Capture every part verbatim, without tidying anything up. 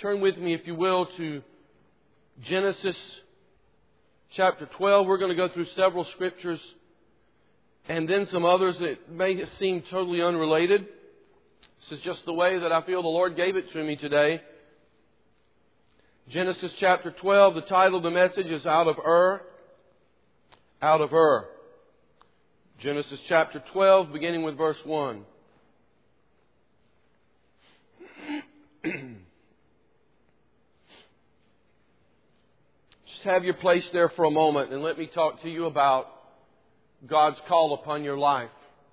Turn with me, if you will, to Genesis chapter twelve. We're going to go through several scriptures and then some others that may seem totally unrelated. This is just the way that I feel the Lord gave it to me today. Genesis chapter twelve, the title of the message is Out of Ur. Out of Ur. Genesis chapter twelve, beginning with verse one. Just have your place there for a moment and let me talk to you about God's call upon your life.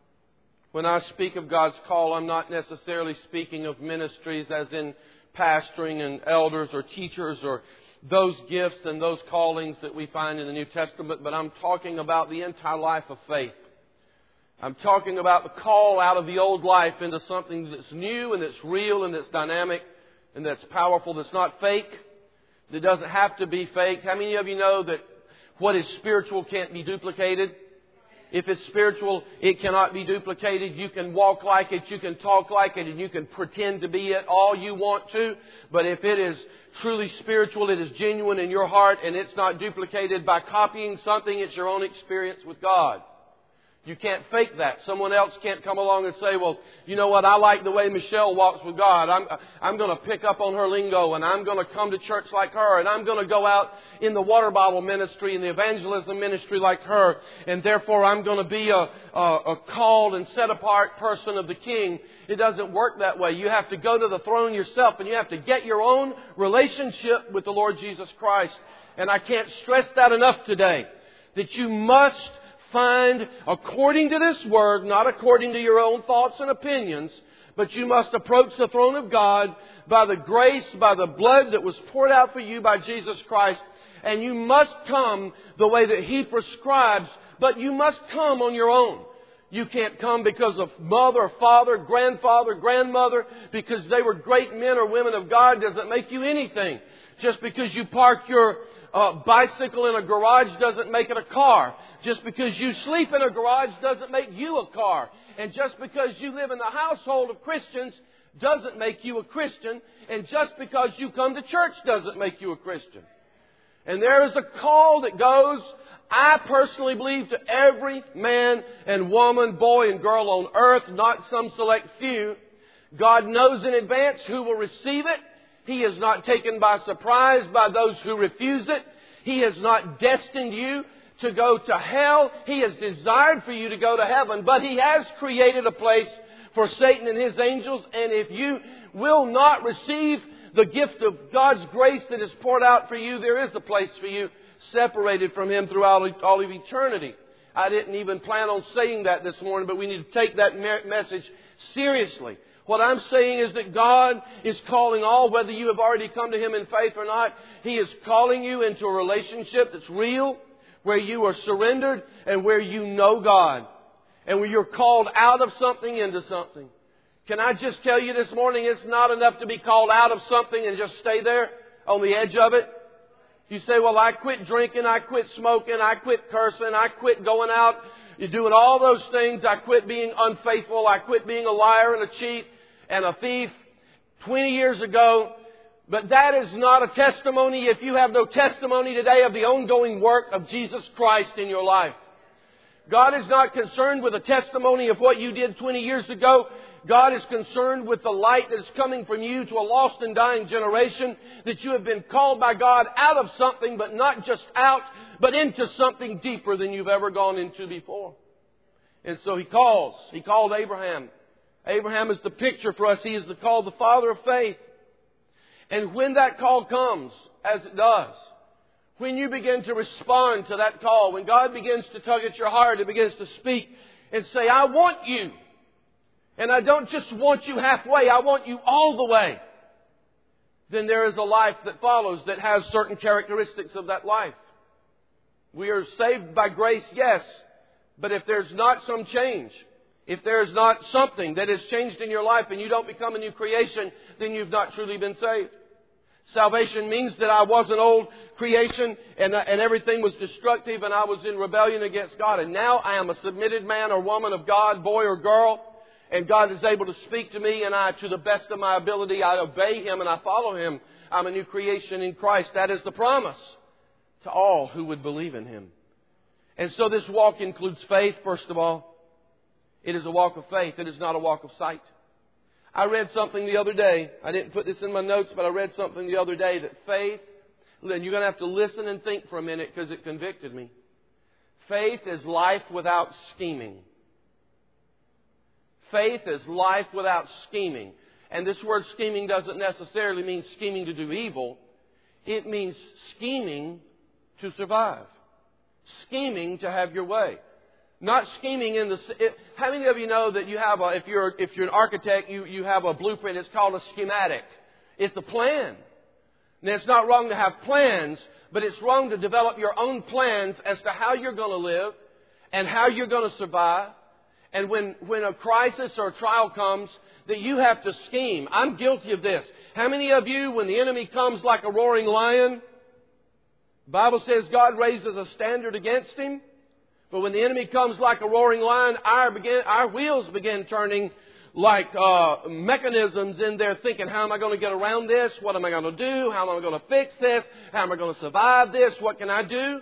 When I speak of God's call, I'm not necessarily speaking of ministries as in pastoring and elders or teachers or those gifts and those callings that we find in the New Testament, but I'm talking about the entire life of faith. I'm talking about the call out of the old life into something that's new and that's real and that's dynamic and that's powerful, that's not fake, that doesn't have to be fake. How many of you know that what is spiritual can't be duplicated? If it's spiritual, it cannot be duplicated. You can walk like it, you can talk like it, and you can pretend to be it all you want to. But if it is truly spiritual, it is genuine in your heart, and it's not duplicated by copying something, it's your own experience with God. You can't fake that. Someone else can't come along and say, well, you know what, I like the way Michelle walks with God. I'm, I'm going to pick up on her lingo and I'm going to come to church like her and I'm going to go out in the water bottle ministry and the evangelism ministry like her and therefore I'm going to be a, a, a called and set apart person of the King. It doesn't work that way. You have to go to the throne yourself and you have to get your own relationship with the Lord Jesus Christ. And I can't stress that enough today, that you must find, according to this Word, not according to your own thoughts and opinions, but you must approach the throne of God by the grace, by the blood that was poured out for you by Jesus Christ. And you must come the way that He prescribes, but you must come on your own. You can't come because of mother, father, grandfather, grandmother, because they were great men or women of God doesn't make you anything. Just because you park your uh, bicycle in a garage doesn't make it a car. Just because you sleep in a garage doesn't make you a car. And just because you live in the household of Christians doesn't make you a Christian. And just because you come to church doesn't make you a Christian. And there is a call that goes, I personally believe, to every man and woman, boy and girl on earth, not some select few. God knows in advance who will receive it. He is not taken by surprise by those who refuse it. He has not destined you to go to hell. He has desired for you to go to heaven, but He has created a place for Satan and his angels. And if you will not receive the gift of God's grace that is poured out for you, there is a place for you separated from Him throughout all of eternity. I didn't even plan on saying that this morning, but we need to take that message seriously. What I'm saying is that God is calling all, whether you have already come to Him in faith or not, He is calling you into a relationship that's real, where you are surrendered and where you know God. And where you're called out of something into something. Can I just tell you this morning, it's not enough to be called out of something and just stay there on the edge of it. You say, well, I quit drinking, I quit smoking, I quit cursing, I quit going out, you're doing all those things. I quit being unfaithful, I quit being a liar and a cheat and a thief twenty years ago. But that is not a testimony if you have no testimony today of the ongoing work of Jesus Christ in your life. God is not concerned with a testimony of what you did twenty years ago. God is concerned with the light that is coming from you to a lost and dying generation, that you have been called by God out of something, but not just out, but into something deeper than you've ever gone into before. And so He calls. He called Abraham. Abraham is the picture for us. He is called the father of faith. And when that call comes, as it does, when you begin to respond to that call, when God begins to tug at your heart and begins to speak and say, I want you. And I don't just want you halfway, I want you all the way. Then there is a life that follows that has certain characteristics of that life. We are saved by grace, yes. But if there's not some change, if there's not something that has changed in your life and you don't become a new creation, then you've not truly been saved. Salvation means that I was an old creation and, and everything was destructive and I was in rebellion against God. And now I am a submitted man or woman of God, boy or girl. And God is able to speak to me and I, to the best of my ability, I obey Him and I follow Him. I'm a new creation in Christ. That is the promise to all who would believe in Him. And so this walk includes faith, first of all. It is a walk of faith. It is not a walk of sight. I read something the other day. I didn't put this in my notes, but I read something the other day that faith, and you're going to have to listen and think for a minute because it convicted me. Faith is life without scheming. Faith is life without scheming. And this word scheming doesn't necessarily mean scheming to do evil. It means scheming to survive. Scheming to have your way. Not scheming in the... It, how many of you know that you have a... If you're, if you're an architect, you, you have a blueprint. It's called a schematic. It's a plan. Now, it's not wrong to have plans, but it's wrong to develop your own plans as to how you're going to live and how you're going to survive. And when, when a crisis or a trial comes, that you have to scheme. I'm guilty of this. How many of you, when the enemy comes like a roaring lion, the Bible says God raises a standard against him. But when the enemy comes like a roaring lion, our, begin, our wheels begin turning like uh, mechanisms in there thinking, how am I going to get around this? What am I going to do? How am I going to fix this? How am I going to survive this? What can I do?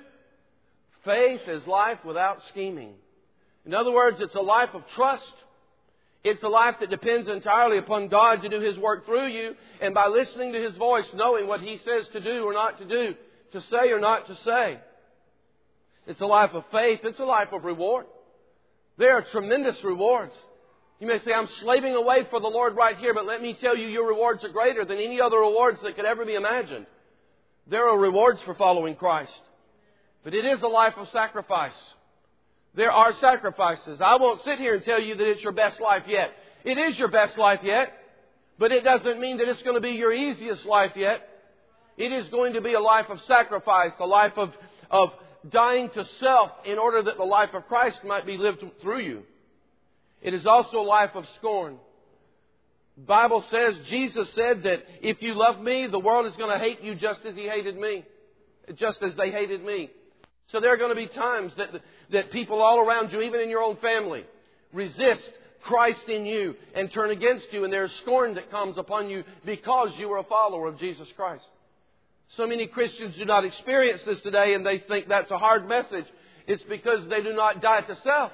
Faith is life without scheming. In other words, it's a life of trust. It's a life that depends entirely upon God to do His work through you. And by listening to His voice, knowing what He says to do or not to do, to say or not to say. It's a life of faith. It's a life of reward. There are tremendous rewards. You may say, I'm slaving away for the Lord right here, but let me tell you, your rewards are greater than any other rewards that could ever be imagined. There are rewards for following Christ. But it is a life of sacrifice. There are sacrifices. I won't sit here and tell you that it's your best life yet. It is your best life yet. But it doesn't mean that it's going to be your easiest life yet. It is going to be a life of sacrifice, a life of, of dying to self in order that the life of Christ might be lived through you. It is also a life of scorn. The Bible says, Jesus said that if you love me, the world is going to hate you just as He hated me. Just as they hated me. So there are going to be times that, that people all around you, even in your own family, resist Christ in you and turn against you. And there's scorn that comes upon you because you are a follower of Jesus Christ. So many Christians do not experience this today and they think that's a hard message. It's because they do not die to self.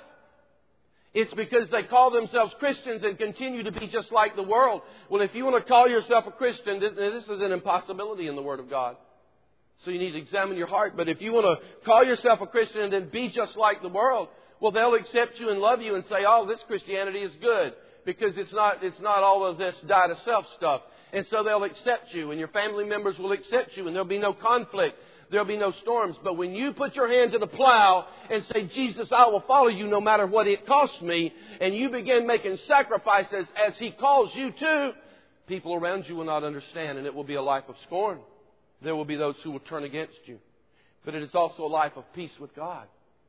It's because they call themselves Christians and continue to be just like the world. Well, if you want to call yourself a Christian, this is an impossibility in the Word of God. So you need to examine your heart. But if you want to call yourself a Christian and then be just like the world, well, they'll accept you and love you and say, oh, this Christianity is good. Because it's not, it's not all of this die to self stuff. And so they'll accept you and your family members will accept you and there'll be no conflict. There'll be no storms. But when you put your hand to the plow and say, Jesus, I will follow you no matter what it costs me, and you begin making sacrifices as He calls you to, people around you will not understand, and it will be a life of scorn. There will be those who will turn against you. But it is also a life of peace with God.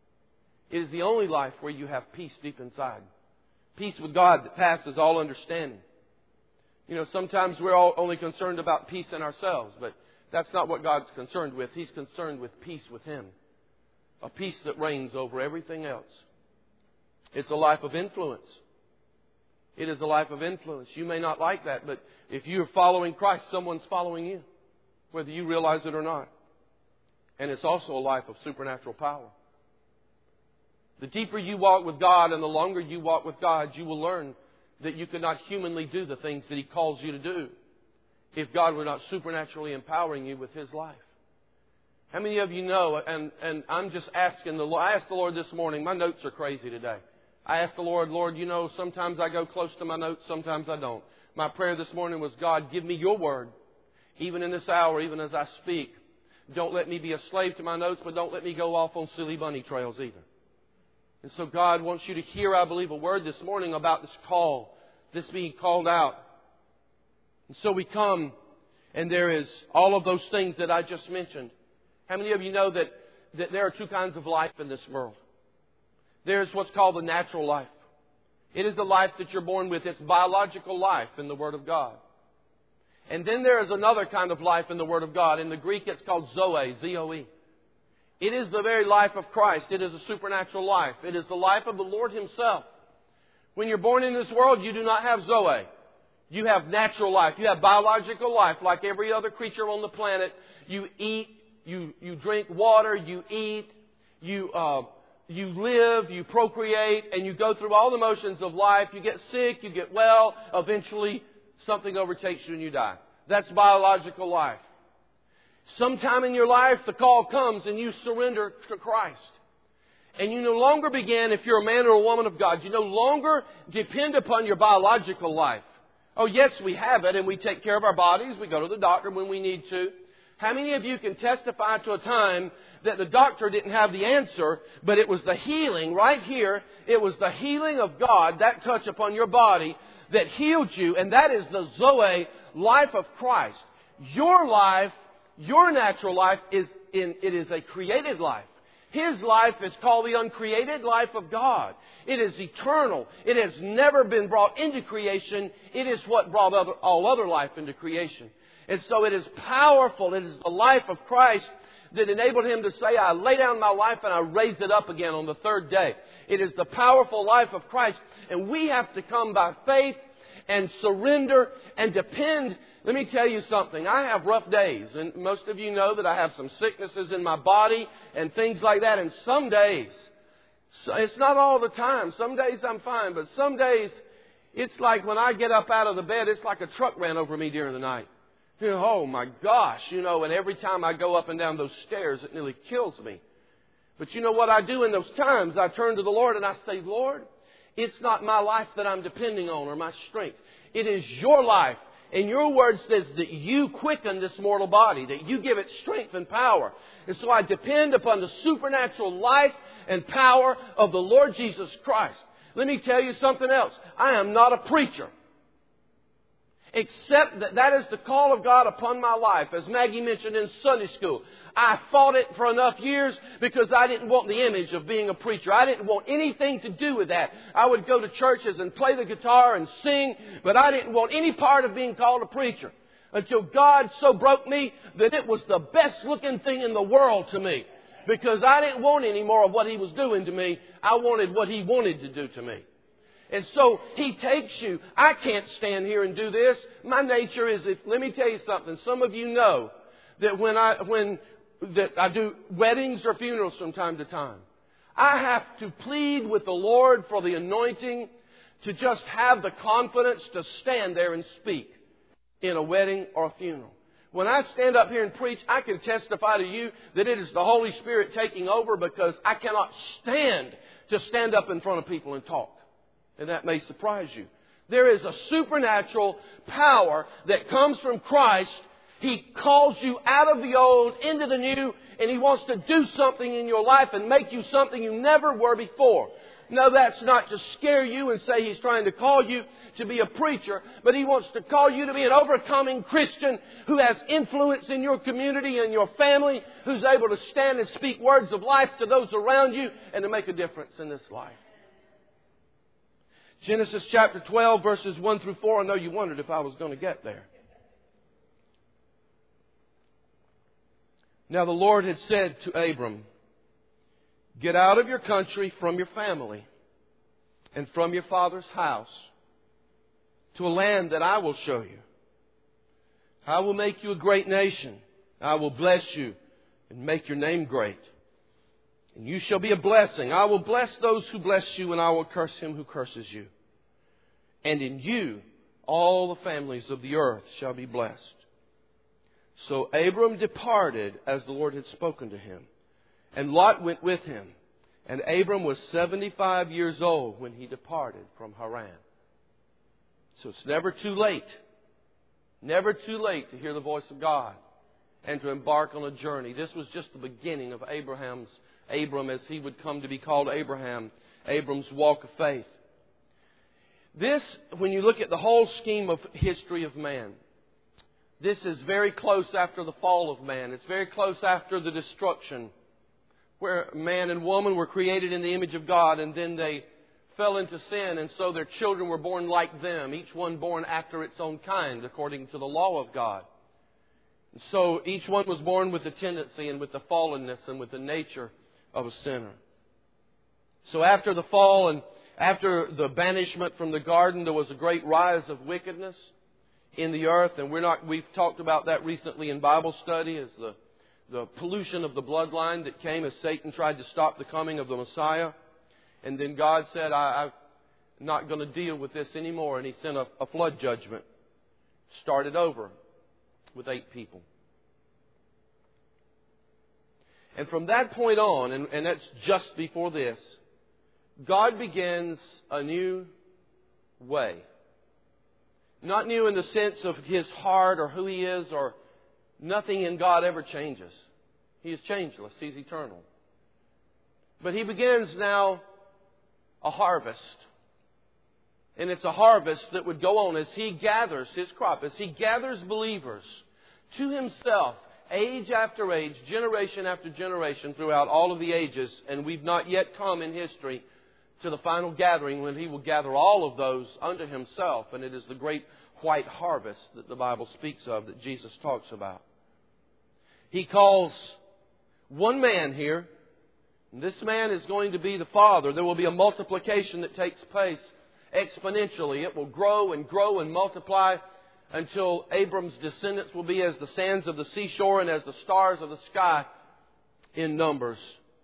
It is the only life where you have peace deep inside. Peace with God that passes all understanding. You know, sometimes we're all only concerned about peace in ourselves, but that's not what God's concerned with. He's concerned with peace with Him. A peace that reigns over everything else. It's a life of influence. It is a life of influence. You may not like that, but if you're following Christ, someone's following you, whether you realize it or not. And it's also a life of supernatural power. The deeper you walk with God and the longer you walk with God, you will learn that you cannot humanly do the things that He calls you to do if God were not supernaturally empowering you with His life. How many of you know, and, and I'm just asking, the, I asked the Lord this morning, my notes are crazy today. I asked the Lord, Lord, you know, sometimes I go close to my notes, sometimes I don't. My prayer this morning was, God, give me your word, even in this hour, even as I speak. Don't let me be a slave to my notes, but don't let me go off on silly bunny trails either. And so God wants you to hear, I believe, a word this morning about this call, this being called out. And so we come, and there is all of those things that I just mentioned. How many of you know that, that there are two kinds of life in this world? There's what's called the natural life. It is the life that you're born with. It's biological life in the Word of God. And then there is another kind of life in the Word of God. In the Greek, it's called Zoe, Z O E. It is the very life of Christ. It is a supernatural life. It is the life of the Lord Himself. When you're born in this world, you do not have Zoe. You have natural life. You have biological life like every other creature on the planet. You eat, you, you drink water, you eat, you, uh, you live, you procreate, and you go through all the motions of life. You get sick, you get well, eventually something overtakes you and you die. That's biological life. Sometime in your life, the call comes and you surrender to Christ. And you no longer begin, if you're a man or a woman of God, you no longer depend upon your biological life. Oh, yes, we have it, and we take care of our bodies. We go to the doctor when we need to. How many of you can testify to a time that the doctor didn't have the answer, but it was the healing right here, it was the healing of God, that touch upon your body, that healed you, and that is the Zoe, life of Christ. Your life, your natural life, is in it is a created life. His life is called the uncreated life of God. It is eternal. It has never been brought into creation. It is what brought other, all other life into creation. And so it is powerful. It is the life of Christ that enabled Him to say, I lay down my life and I raise it up again on the third day. It is the powerful life of Christ. And we have to come by faith and surrender and depend. Let me tell you something. I have rough days. And most of you know that I have some sicknesses in my body and things like that. And some days, so it's not all the time. Some days I'm fine. But some days, it's like when I get up out of the bed, it's like a truck ran over me during the night. You know, oh my gosh, you know, and every time I go up and down those stairs, it nearly kills me. But you know what I do in those times? I turn to the Lord and I say, Lord, it's not my life that I'm depending on or my strength. It is your life. And your word says that you quicken this mortal body, that you give it strength and power. And so I depend upon the supernatural life and power of the Lord Jesus Christ. Let me tell you something else. I am not a preacher. Except that that is the call of God upon my life. As Maggie mentioned in Sunday school, I fought it for enough years because I didn't want the image of being a preacher. I didn't want anything to do with that. I would go to churches and play the guitar and sing, but I didn't want any part of being called a preacher. Until God so broke me that it was the best looking thing in the world to me. Because I didn't want any more of what He was doing to me. I wanted what He wanted to do to me. And so He takes you. I can't stand here and do this. My nature is, if, let me tell you something. Some of you know that when I when that I do weddings or funerals from time to time, I have to plead with the Lord for the anointing to just have the confidence to stand there and speak in a wedding or a funeral. When I stand up here and preach, I can testify to you that it is the Holy Spirit taking over, because I cannot stand to stand up in front of people and talk. And that may surprise you. There is a supernatural power that comes from Christ. He calls you out of the old into the new, and He wants to do something in your life and make you something you never were before. No, that's not to scare you and say He's trying to call you to be a preacher, but He wants to call you to be an overcoming Christian who has influence in your community and your family, who's able to stand and speak words of life to those around you and to make a difference in this life. Genesis chapter twelve, verses one through four. I know you wondered if I was going to get there. Now the Lord had said to Abram, get out of your country, from your family, and from your father's house, to a land that I will show you. I will make you a great nation. I will bless you and make your name great. And you shall be a blessing. I will bless those who bless you, and I will curse him who curses you. And in you all the families of the earth shall be blessed. So Abram departed as the Lord had spoken to him. And Lot went with him. And Abram was seventy-five years old when he departed from Haran. So it's never too late. Never too late to hear the voice of God and to embark on a journey. This was just the beginning of Abraham's, Abram as he would come to be called Abraham, Abram's walk of faith. This, when you look at the whole scheme of history of man, this is very close after the fall of man. It's very close after the destruction, where man and woman were created in the image of God, and then they fell into sin, and so their children were born like them, each one born after its own kind, according to the law of God. And so each one was born with the tendency and with the fallenness and with the nature of a sinner. So after the fall and after the banishment from the garden, there was a great rise of wickedness. in the earth. And we're not, we've talked about that recently in Bible study as the, the pollution of the bloodline that came as Satan tried to stop the coming of the Messiah. And then God said, I, I'm not going to deal with this anymore. And He sent a, a flood judgment. Started over with eight people. And from that point on, and, and that's just before this, God begins a new way. Not new in the sense of His heart or who He is, or nothing in God ever changes. He is changeless. He's eternal. But He begins now a harvest. And it's a harvest that would go on as He gathers His crop, as He gathers believers to Himself, age after age, generation after generation, throughout all of the ages. And we've not yet come in history to the final gathering when He will gather all of those unto Himself. And it is the great white harvest that the Bible speaks of, that Jesus talks about. He calls one man here. And this man is going to be the Father. There will be a multiplication that takes place exponentially. It will grow and grow and multiply until Abram's descendants will be as the sands of the seashore and as the stars of the sky in numbers.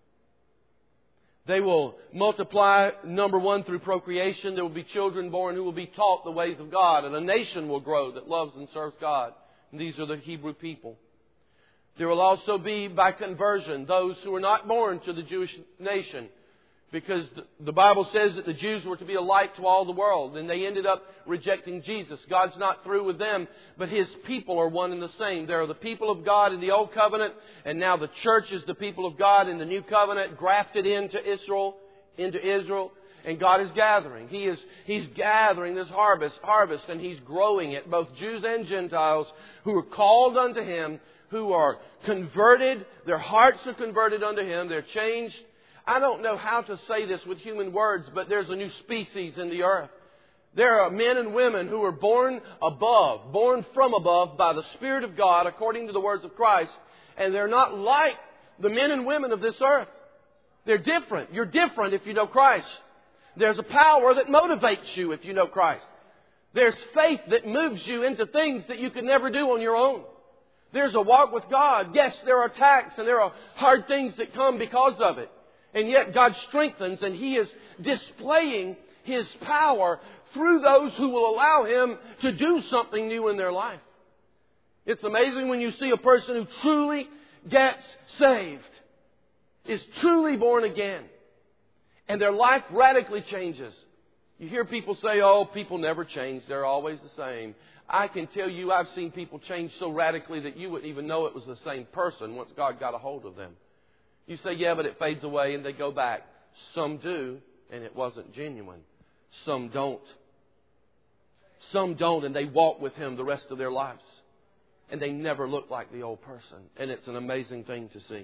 They will multiply, number one, through procreation. There will be children born who will be taught the ways of God. And a nation will grow that loves and serves God. And these are the Hebrew people. There will also be, by conversion, those who are not born to the Jewish nation. Because the Bible says that the Jews were to be a light to all the world. And they ended up rejecting Jesus. God's not through with them, but His people are one and the same. There are the people of God in the Old Covenant, and now the church is the people of God in the New Covenant, grafted into Israel, into Israel. And God is gathering. He is, He's gathering this harvest, harvest, and He's growing it, both Jews and Gentiles who are called unto Him, who are converted. Their hearts are converted unto Him. They're changed. I don't know how to say this with human words, but there's a new species in the earth. There are men and women who are born above, born from above by the Spirit of God, according to the words of Christ. And they're not like the men and women of this earth. They're different. You're different if you know Christ. There's a power that motivates you if you know Christ. There's faith that moves you into things that you could never do on your own. There's a walk with God. Yes, there are attacks and there are hard things that come because of it. And yet God strengthens, and He is displaying His power through those who will allow Him to do something new in their life. It's amazing when you see a person who truly gets saved, is truly born again, and their life radically changes. You hear people say, oh, people never change. They're always the same. I can tell you I've seen people change so radically that you wouldn't even know it was the same person once God got a hold of them. You say, yeah, but it fades away and they go back. Some do, and it wasn't genuine. Some don't. Some don't, and they walk with Him the rest of their lives. And they never look like the old person. And it's an amazing thing to see.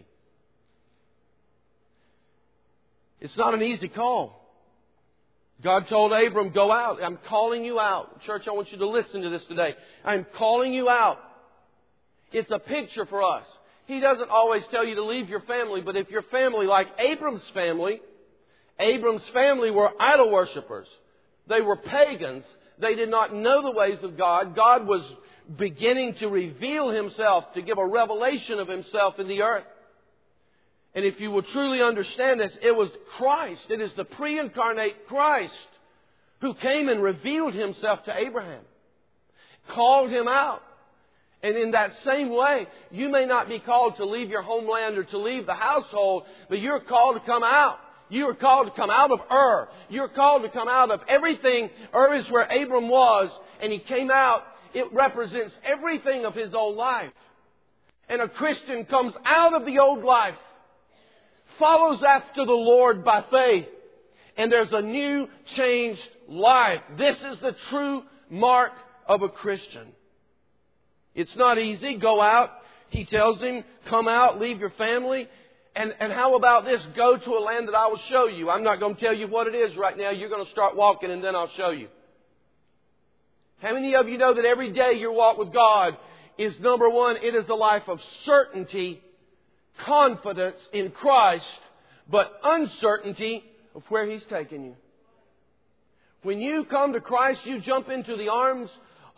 It's not an easy call. God told Abram, go out. I'm calling you out. Church, I want you to listen to this today. I'm calling you out. It's a picture for us. He doesn't always tell you to leave your family, but if your family, like Abram's family, Abram's family were idol worshippers. They were pagans. They did not know the ways of God. God was beginning to reveal Himself, to give a revelation of Himself in the earth. And if you will truly understand this, it was Christ. It is the pre-incarnate Christ who came and revealed Himself to Abraham, called him out. And in that same way, you may not be called to leave your homeland or to leave the household, but you're called to come out. You are called to come out of Ur. You're called to come out of everything. Ur is where Abram was, and he came out. It represents everything of his old life. And a Christian comes out of the old life, follows after the Lord by faith, and there's a new, changed life. This is the true mark of a Christian. It's not easy. Go out. He tells him, come out, leave your family. And, and how about this? Go to a land that I will show you. I'm not going to tell you what it is right now. You're going to start walking and then I'll show you. How many of you know that every day your walk with God is, number one, it is a life of certainty, confidence in Christ, but uncertainty of where He's taken you. When you come to Christ, you jump into the arms of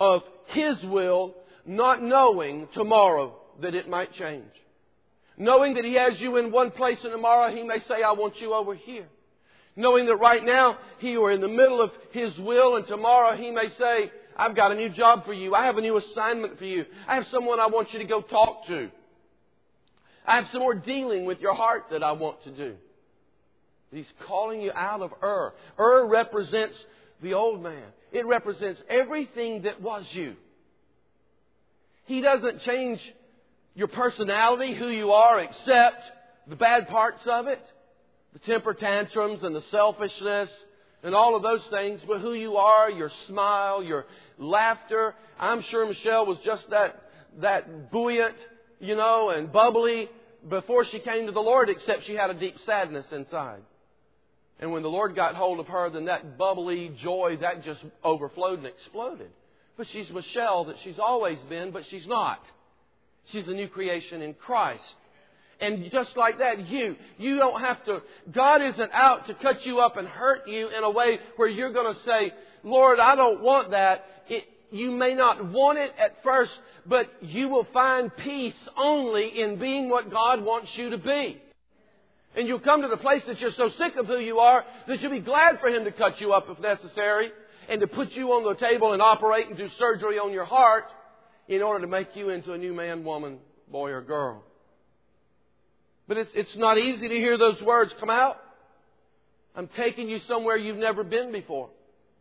His will, not knowing tomorrow that it might change. Knowing that He has you in one place and tomorrow He may say, I want you over here. Knowing that right now you are in the middle of His will and tomorrow He may say, I've got a new job for you. I have a new assignment for you. I have someone I want you to go talk to. I have some more dealing with your heart that I want to do. He's calling you out of Ur. Ur represents the old man. It represents everything that was you. He doesn't change your personality, who you are, except the bad parts of it. The temper tantrums and the selfishness and all of those things. But who you are, your smile, your laughter. I'm sure Michelle was just that, that buoyant, you know, and bubbly before she came to the Lord, except she had a deep sadness inside. And when the Lord got hold of her, then that bubbly joy, that just overflowed and exploded. But she's Michelle that she's always been, but she's not. She's a new creation in Christ. And just like that, you, you don't have to, God isn't out to cut you up and hurt you in a way where you're going to say, Lord, I don't want that. It, you may not want it at first, but you will find peace only in being what God wants you to be. And you'll come to the place that you're so sick of who you are that you'll be glad for Him to cut you up if necessary and to put you on the table and operate and do surgery on your heart in order to make you into a new man, woman, boy, or girl. But it's, it's not easy to hear those words come out. I'm taking you somewhere you've never been before.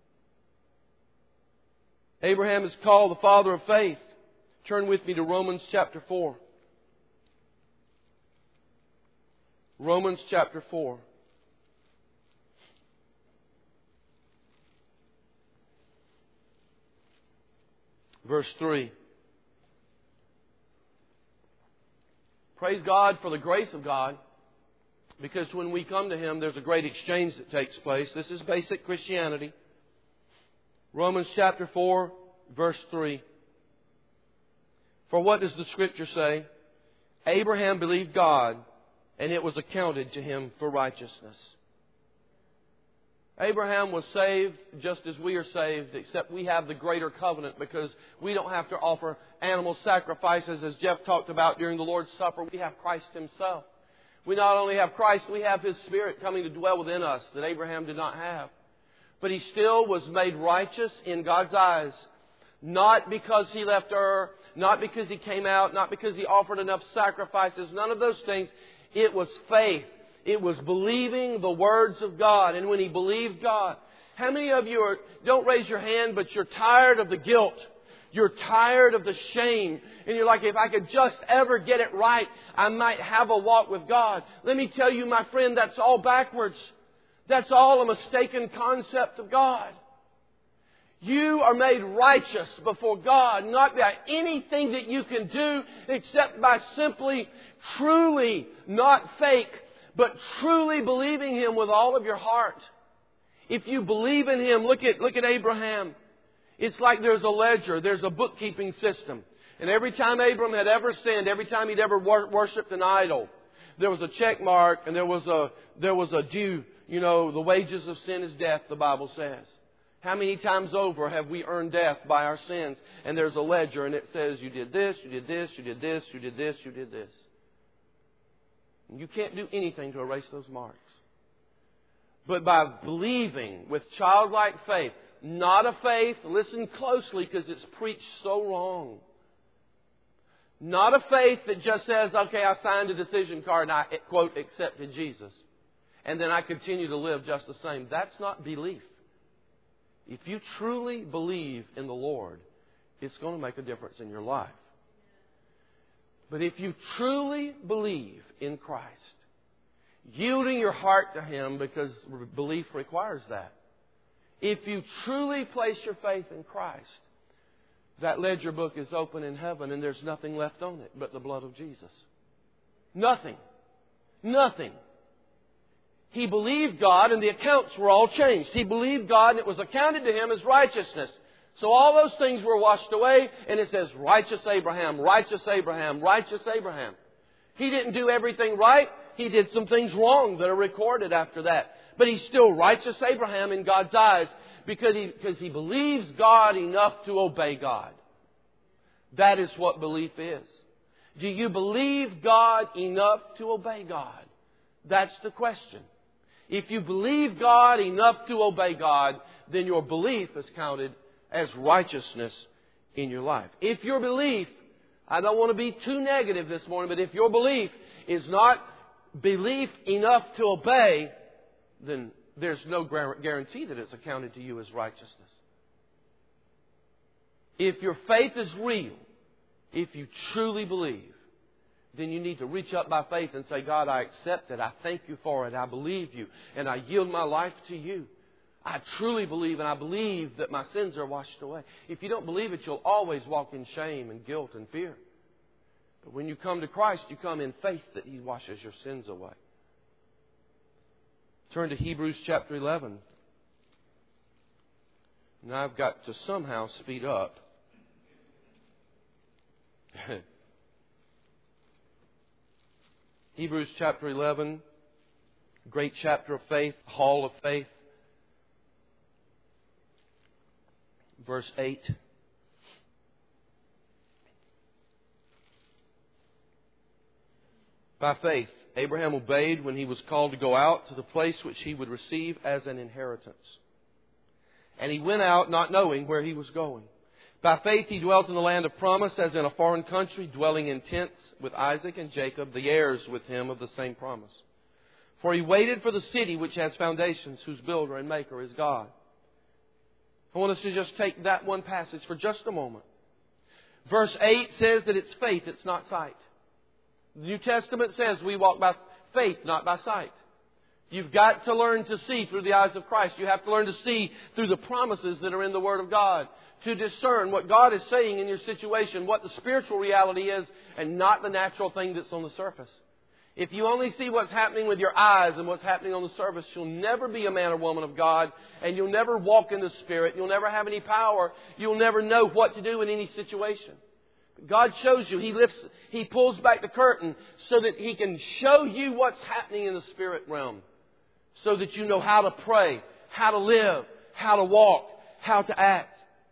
Abraham is called the father of faith. Turn with me to Romans chapter four. Romans chapter four. Verse three. Praise God for the grace of God, because when we come to Him, there's a great exchange that takes place. This is basic Christianity. Romans chapter four, verse three. For what does the Scripture say? Abraham believed God, and it was accounted to him for righteousness. Abraham was saved just as we are saved, except we have the greater covenant because we don't have to offer animal sacrifices as Jeff talked about during the Lord's Supper. We have Christ Himself. We not only have Christ, we have His Spirit coming to dwell within us that Abraham did not have. But he still was made righteous in God's eyes. Not because he left Ur, not because he came out, not because he offered enough sacrifices, none of those things. It was faith. It was believing the words of God. And when he believed God, how many of you are, don't raise your hand, but you're tired of the guilt. You're tired of the shame. And you're like, if I could just ever get it right, I might have a walk with God. Let me tell you, my friend, that's all backwards. That's all a mistaken concept of God. You are made righteous before God, not by anything that you can do, except by simply, truly, not fake, but truly believing Him with all of your heart. If you believe in Him, look at, look at Abraham. It's like there's a ledger, there's a bookkeeping system. And every time Abram had ever sinned, every time he'd ever wor- worshipped an idol, there was a check mark and there was a, there was a due. You know, the wages of sin is death, the Bible says. How many times over have we earned death by our sins? And there's a ledger and it says, you did this, you did this, you did this, you did this, you did this. And you can't do anything to erase those marks. But by believing with childlike faith, not a faith, listen closely because it's preached so wrong. Not a faith that just says, okay, I signed a decision card and I, quote, accepted Jesus. And then I continue to live just the same. That's not belief. If you truly believe in the Lord, it's going to make a difference in your life. But if you truly believe in Christ, yielding your heart to Him, because belief requires that. If you truly place your faith in Christ, that ledger book is open in heaven and there's nothing left on it but the blood of Jesus. Nothing. Nothing. He believed God and the accounts were all changed. He believed God and it was accounted to him as righteousness. So all those things were washed away and it says, righteous Abraham, righteous Abraham, righteous Abraham. He didn't do everything right. He did some things wrong that are recorded after that. But he's still righteous Abraham in God's eyes because he, because he believes God enough to obey God. That is what belief is. Do you believe God enough to obey God? That's the question. If you believe God enough to obey God, then your belief is counted as righteousness in your life. If your belief, I don't want to be too negative this morning, but if your belief is not belief enough to obey, then there's no guarantee that it's accounted to you as righteousness. If your faith is real, if you truly believe, then you need to reach up by faith and say, God, I accept it. I thank you for it. I believe you. And I yield my life to you. I truly believe, and I believe that my sins are washed away. If you don't believe it, you'll always walk in shame and guilt and fear. But when you come to Christ, you come in faith that He washes your sins away. Turn to Hebrews chapter eleven. Now I've got to somehow speed up. Hebrews chapter eleven, great chapter of faith, hall of faith. Verse eight. By faith, Abraham obeyed when he was called to go out to the place which he would receive as an inheritance. And he went out not knowing where he was going. By faith he dwelt in the land of promise as in a foreign country, dwelling in tents with Isaac and Jacob, the heirs with him of the same promise. For he waited for the city which has foundations, whose builder and maker is God. I want us to just take that one passage for just a moment. Verse eight says that it's faith, it's not sight. The New Testament says we walk by faith, not by sight. You've got to learn to see through the eyes of Christ. You have to learn to see through the promises that are in the Word of God, to discern what God is saying in your situation, what the spiritual reality is, and not the natural thing that's on the surface. If you only see what's happening with your eyes and what's happening on the surface, you'll never be a man or woman of God, and you'll never walk in the Spirit. You'll never have any power. You'll never know what to do in any situation. God shows you. He lifts, He pulls back the curtain so that He can show you what's happening in the spirit realm, so that you know how to pray, how to live, how to walk, how to act.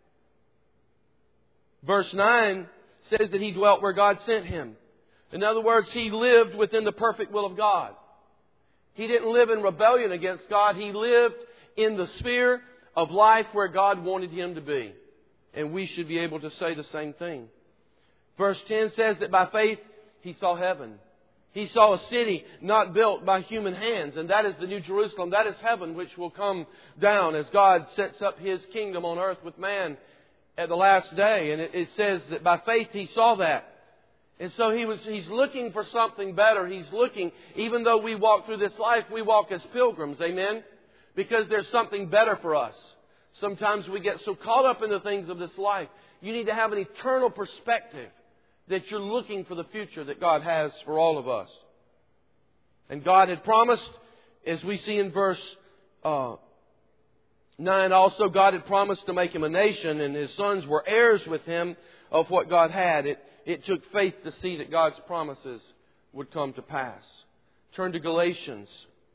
Verse nine says that he dwelt where God sent him. In other words, he lived within the perfect will of God. He didn't live in rebellion against God. He lived in the sphere of life where God wanted him to be. And we should be able to say the same thing. Verse ten says that by faith he saw heaven. He saw a city not built by human hands. And that is the New Jerusalem. That is heaven, which will come down as God sets up His kingdom on earth with man at the last day. And it, it says that by faith he saw that. And so he was, he's looking for something better. He's looking, even though we walk through this life, we walk as pilgrims. Amen? Because there's something better for us. Sometimes we get so caught up in the things of this life. You need to have an eternal perspective that you're looking for the future that God has for all of us. And God had promised, as we see in verse uh, nine also, God had promised to make him a nation, and his sons were heirs with him of what God had. It, it took faith to see that God's promises would come to pass. Turn to Galatians.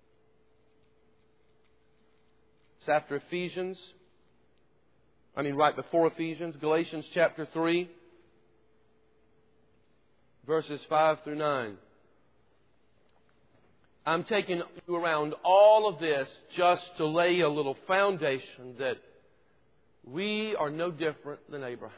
It's after Ephesians. I mean, right before Ephesians. Galatians chapter three. Verses five through nine. I'm taking you around all of this just to lay a little foundation that we are no different than Abraham.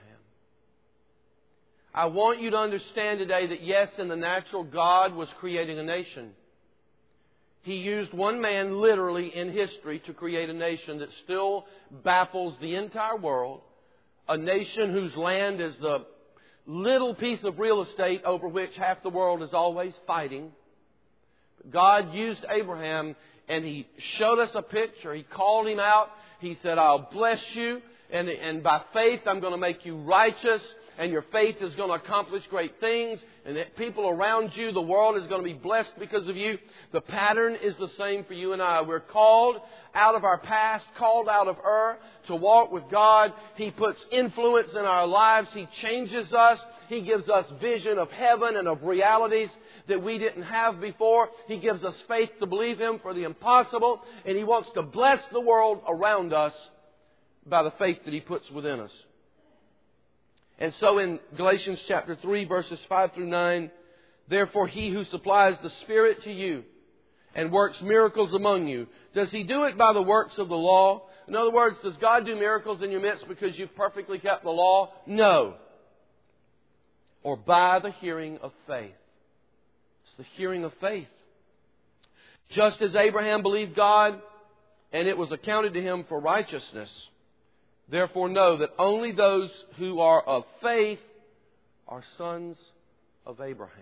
I want you to understand today that yes, in the natural, God was creating a nation. He used one man literally in history to create a nation that still baffles the entire world. A nation whose land is the little piece of real estate over which half the world is always fighting. God used Abraham and He showed us a picture. He called him out. He said, I'll bless you. And, and by faith, I'm going to make you righteous. And your faith is going to accomplish great things. And that people around you, the world is going to be blessed because of you. The pattern is the same for you and I. We're called out of our past, called out of Ur to walk with God. He puts influence in our lives. He changes us. He gives us vision of heaven and of realities that we didn't have before. He gives us faith to believe Him for the impossible. And He wants to bless the world around us by the faith that He puts within us. And so in Galatians chapter three, verses five through nine, therefore He who supplies the Spirit to you and works miracles among you, does He do it by the works of the law? In other words, does God do miracles in your midst because you've perfectly kept the law? No. Or by the hearing of faith. It's the hearing of faith. Just as Abraham believed God, and it was accounted to him for righteousness. Therefore know that only those who are of faith are sons of Abraham.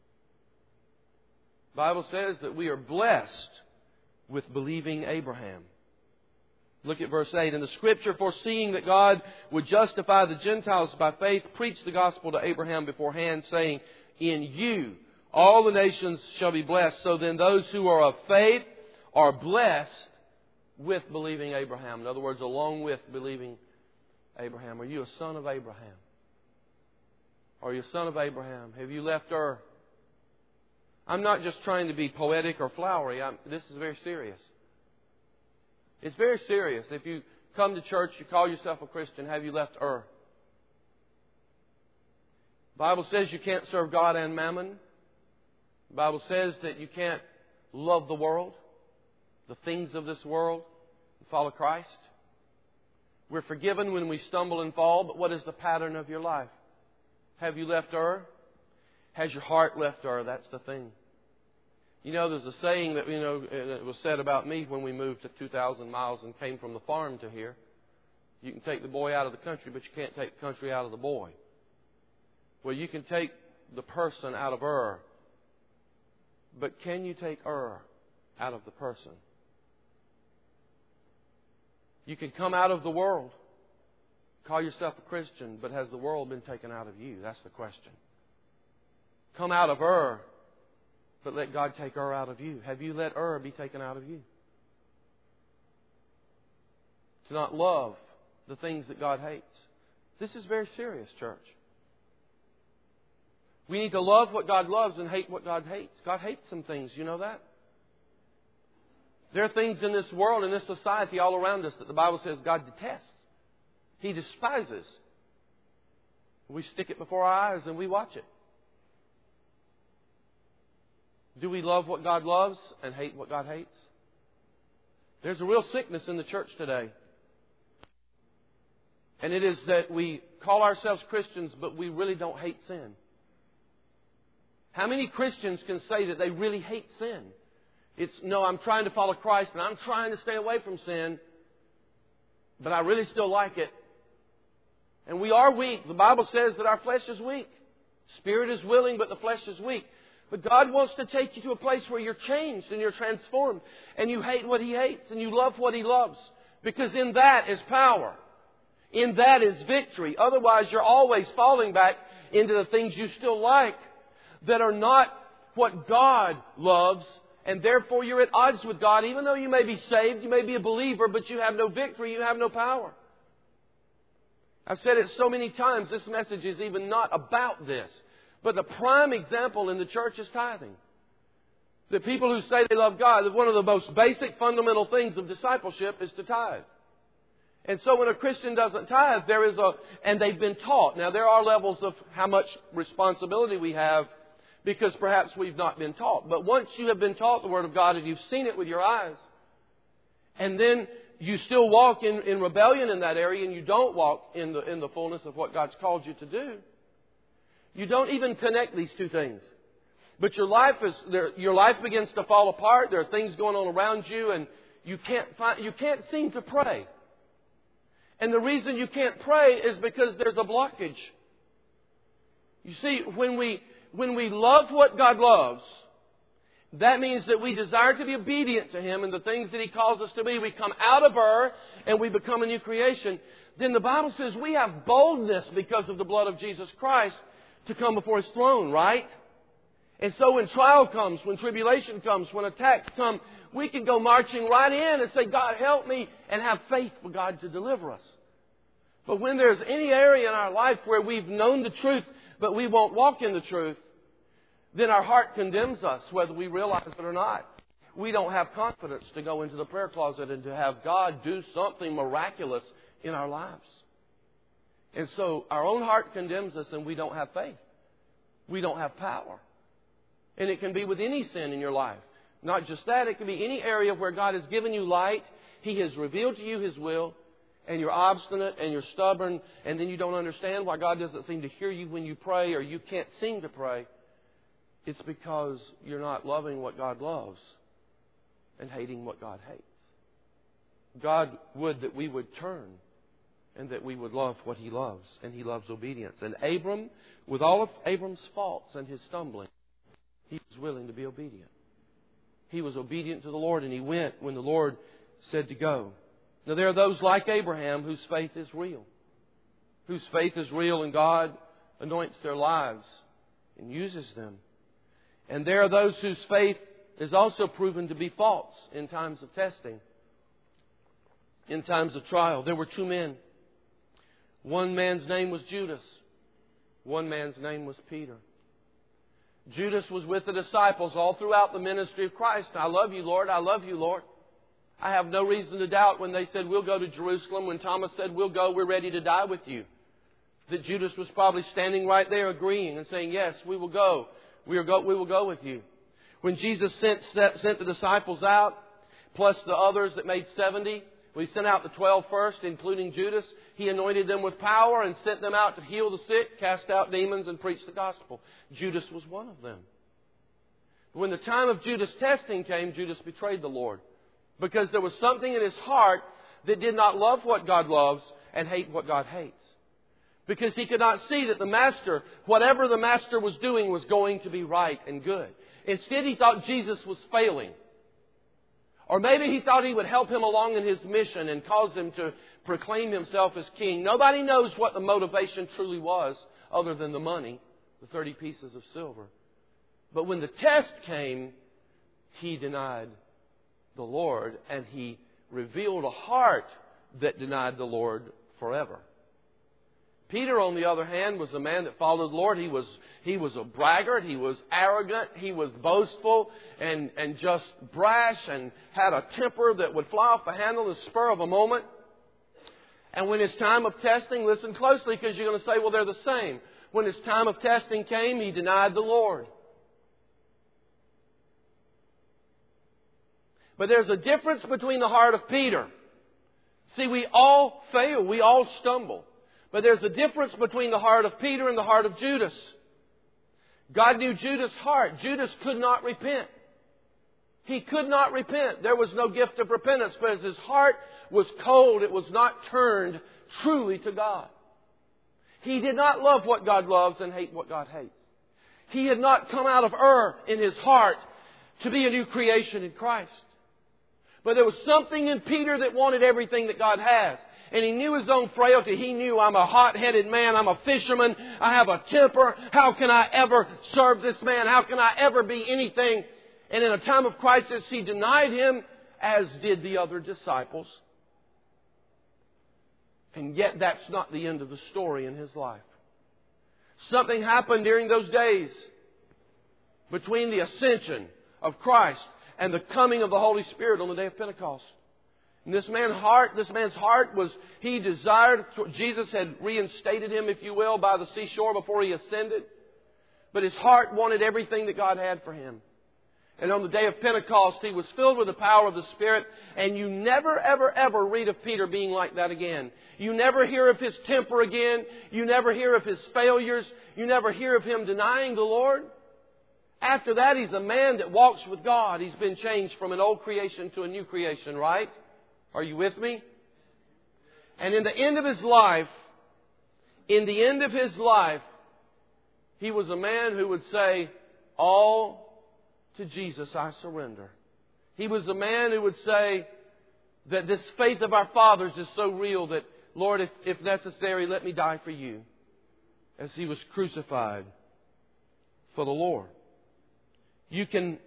The Bible says that we are blessed with believing Abraham. Look at verse eight. And the Scripture, foreseeing that God would justify the Gentiles by faith, preached the gospel to Abraham beforehand, saying, in you all the nations shall be blessed. So then those who are of faith are blessed with believing Abraham. In other words, along with believing Abraham. Are you a son of Abraham? Are you a son of Abraham? Have you left Ur? I'm not just trying to be poetic or flowery. I'm, this is very serious. It's very serious. If you come to church, you call yourself a Christian, have you left Ur? The Bible says you can't serve God and mammon. The Bible says that you can't love the world, the things of this world, and follow Christ. We're forgiven when we stumble and fall, but what is the pattern of your life? Have you left Ur? Has your heart left Ur? That's the thing. You know, there's a saying that, you know, it was said about me when we moved to two thousand miles and came from the farm to here. You can take the boy out of the country, but you can't take the country out of the boy. Well, you can take the person out of Ur, but can you take Ur out of the person? You can come out of the world, call yourself a Christian, but has the world been taken out of you? That's the question. Come out of Ur, but let God take Ur out of you. Have you let Ur be taken out of you? To not love the things that God hates. This is very serious, church. We need to love what God loves and hate what God hates. God hates some things, you know that? There are things in this world, in this society all around us that the Bible says God detests. He despises. We stick it before our eyes and we watch it. Do we love what God loves and hate what God hates? There's a real sickness in the church today. And it is that we call ourselves Christians, but we really don't hate sin. How many Christians can say that they really hate sin? It's, no, I'm trying to follow Christ and I'm trying to stay away from sin, but I really still like it. And we are weak. The Bible says that our flesh is weak. Spirit is willing, but the flesh is weak. But God wants to take you to a place where you're changed and you're transformed and you hate what He hates and you love what He loves. Because in that is power. In that is victory. Otherwise, you're always falling back into the things you still like that are not what God loves, and therefore you're at odds with God. Even though you may be saved, you may be a believer, but you have no victory, you have no power. I've said it so many times, this message is even not about this. But the prime example in the church is tithing. The people who say they love God, one of the most basic fundamental things of discipleship is to tithe. And so when a Christian doesn't tithe, there is a, and they've been taught. Now there are levels of how much responsibility we have because perhaps we've not been taught. But once you have been taught the Word of God and you've seen it with your eyes, and then you still walk in, in rebellion in that area and you don't walk in the, in the fullness of what God's called you to do, you don't even connect these two things. But your life is there, your life begins to fall apart. There are things going on around you and you can't find, you can't seem to pray. And the reason you can't pray is because there's a blockage. You see, when we when we love what God loves, that means that we desire to be obedient to Him and the things that He calls us to be. We come out of Ur and we become a new creation. Then the Bible says we have boldness because of the blood of Jesus Christ to come before His throne, right? And so when trial comes, when tribulation comes, when attacks come, we can go marching right in and say, God, help me, and have faith for God to deliver us. But when there's any area in our life where we've known the truth, but we won't walk in the truth, then our heart condemns us, whether we realize it or not. We don't have confidence to go into the prayer closet and to have God do something miraculous in our lives. And so our own heart condemns us and we don't have faith. We don't have power. And it can be with any sin in your life. Not just that, it can be any area where God has given you light. He has revealed to you His will, and you're obstinate and you're stubborn, and then you don't understand why God doesn't seem to hear you when you pray, or you can't seem to pray. It's because you're not loving what God loves and hating what God hates. God would that we would turn and that we would love what He loves, and He loves obedience. And Abram, with all of Abram's faults and his stumbling, he was willing to be obedient. He was obedient to the Lord, and he went when the Lord said to go. Now there are those like Abraham whose faith is real. Whose faith is real, and God anoints their lives and uses them. And there are those whose faith is also proven to be false in times of testing, in times of trial. There were two men. One man's name was Judas. One man's name was Peter. Judas was with the disciples all throughout the ministry of Christ. I love you, Lord. I love you, Lord. I have no reason to doubt when they said, we'll go to Jerusalem. When Thomas said, we'll go, we're ready to die with you. That Judas was probably standing right there agreeing and saying, yes, we will go. We, are go, we will go with you. When Jesus sent, sent the disciples out, plus the others that made seventy, when He sent out the twelve first, including Judas, He anointed them with power and sent them out to heal the sick, cast out demons, and preach the gospel. Judas was one of them. But when the time of Judas' testing came, Judas betrayed the Lord. Because there was something in his heart that did not love what God loves and hate what God hates. Because he could not see that the Master, whatever the Master was doing, was going to be right and good. Instead, he thought Jesus was failing. Or maybe he thought He would help him along in his mission and cause him to proclaim himself as king. Nobody knows what the motivation truly was other than the money, the thirty pieces of silver. But when the test came, he denied the Lord, and he revealed a heart that denied the Lord forever. Peter, on the other hand, was a man that followed the Lord. He was, he was a braggart. He was arrogant. He was boastful and, and just brash and had a temper that would fly off the handle in the spur of a moment. And when his time of testing, listen closely because you're going to say, well, they're the same. When his time of testing came, he denied the Lord. But there's a difference between the heart of Peter. See, we all fail. We all stumble. But there's a difference between the heart of Peter and the heart of Judas. God knew Judas' heart. Judas could not repent. He could not repent. There was no gift of repentance. But as his heart was cold, it was not turned truly to God. He did not love what God loves and hate what God hates. He had not come out of Ur in his heart to be a new creation in Christ. But there was something in Peter that wanted everything that God has. And he knew his own frailty. He knew, I'm a hot-headed man. I'm a fisherman. I have a temper. How can I ever serve this man? How can I ever be anything? And in a time of crisis, he denied Him, as did the other disciples. And yet that's not the end of the story in his life. Something happened during those days between the ascension of Christ and the coming of the Holy Spirit on the day of Pentecost. And this man's heart, this man's heart was, he desired, Jesus had reinstated him, if you will, by the seashore before he ascended. But his heart wanted everything that God had for him. And on the day of Pentecost, he was filled with the power of the Spirit. And you never, ever, ever read of Peter being like that again. You never hear of his temper again. You never hear of his failures. You never hear of him denying the Lord. After that, he's a man that walks with God. He's been changed from an old creation to a new creation, right? Are you with me? And in the end of his life, in the end of his life, he was a man who would say, all to Jesus I surrender. He was a man who would say that this faith of our fathers is so real that, Lord, if, if necessary, let me die for you. As he was crucified for the Lord. You can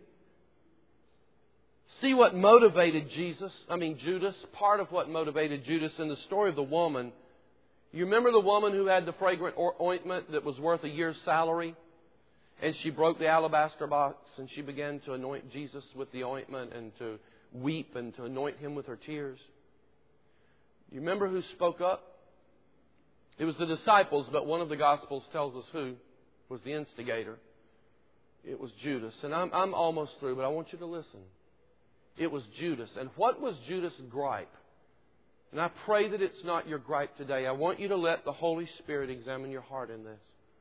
see what motivated Jesus, I mean Judas, part of what motivated Judas in the story of the woman. You remember the woman who had the fragrant ointment that was worth a year's salary? And she broke the alabaster box and she began to anoint Jesus with the ointment and to weep and to anoint Him with her tears. You remember who spoke up? It was the disciples, but one of the Gospels tells us who was the instigator. It was Judas. And I'm, I'm almost through, but I want you to listen. It was Judas. And what was Judas' gripe? And I pray that it's not your gripe today. I want you to let the Holy Spirit examine your heart in this.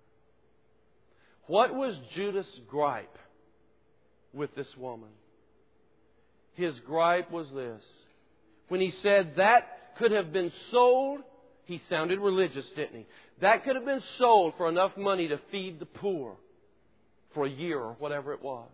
What was Judas' gripe with this woman? His gripe was this. When he said that could have been sold, he sounded religious, didn't he? That could have been sold for enough money to feed the poor for a year or whatever it was.